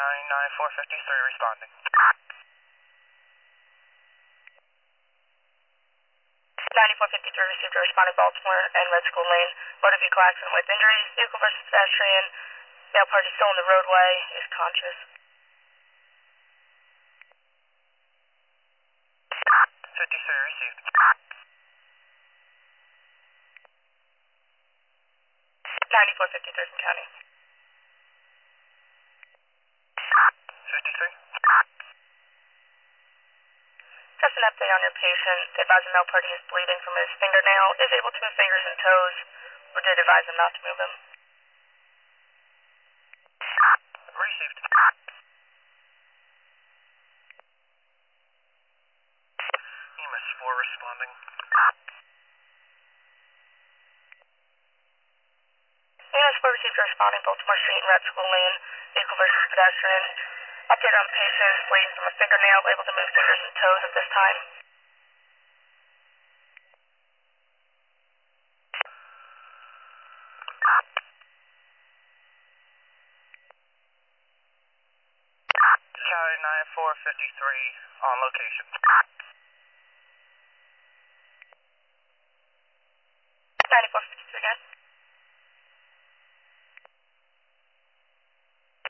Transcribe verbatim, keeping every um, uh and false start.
County nine four fifty-three responding. ninety-four fifty-three received a responding Baltimore and Red School Lane. Motor vehicle accident with injuries. Vehicle versus pedestrian. Male party still in the roadway. Is conscious. fifty-three received. ninety-four fifty-three from County. fifty-three. Just an update on your patient. They advise the male party is bleeding from his fingernail. Is able to move fingers and toes. Or did advise him not to move them. Received. E M S four responding. E M S four received a responding Baltimore Street and Red School Lane. Vehicle versus pedestrian. Update on patient bleeding from a fingernail. Able to move fingers and toes at this time. County nine four fifty-three on location. ninety-four fifty-three again.